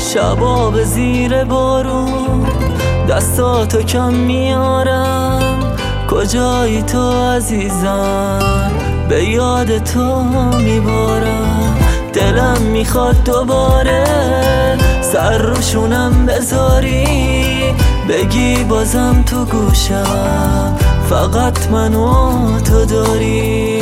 شبا به زیر بارون دستاتو کم میارم، کجایی تو عزیزم به یاد تو میبارم. دلم میخواد دوباره سر روشونم بذاری، بگی بازم تو گوشم فقط منو تو داری.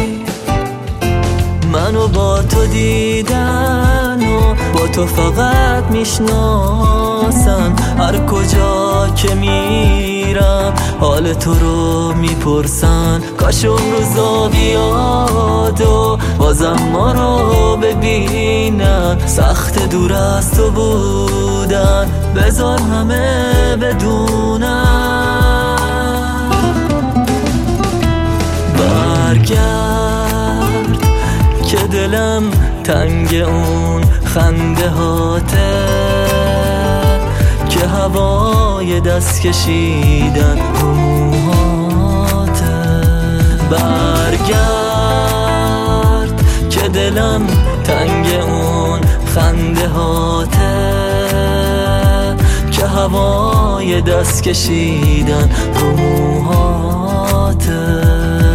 منو با تو دیدن و با تو فقط میشناسن، هر کجا که میرم حال تو رو میپرسن. کاش اون روزا بیاد و بازم ما رو ببینن، سخت دور از تو بودن بذار همه بدونن. برگرد که دلم تنگ اون خنده هاته، که هوای دست کشیدن رو موهاته. برگرد که دلم تنگ اون خنده هاته، که هوای دست کشیدن رو موهاته.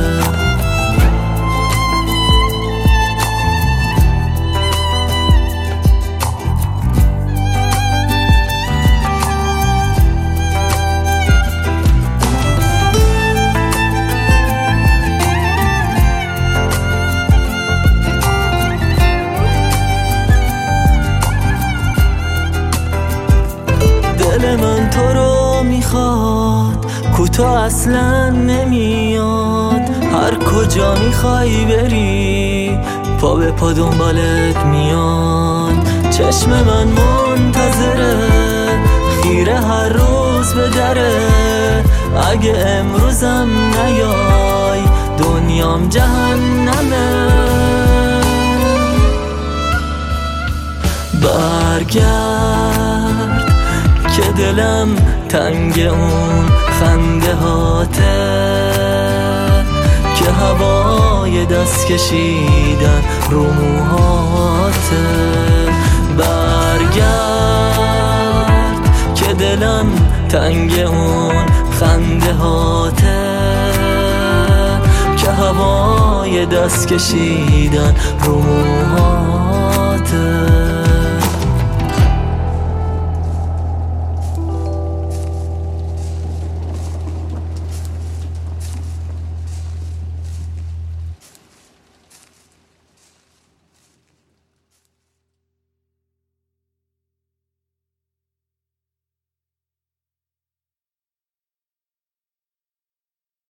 دل من تو رو میخواد، کوتاه اصلا نمیاد. هر کجا میخوای بری پا به پا دنبالت میاد. چشم من منتظره خیره هر روز به دره، اگه امروزم نیای دنیام جهنمه. برگرد که دلم تنگ اون خنده هاته، که هوای دست کشیدن رو موهاته. برگرد که دلم تنگ اون خنده هاته، که هوای دست کشیدن رو موهاته.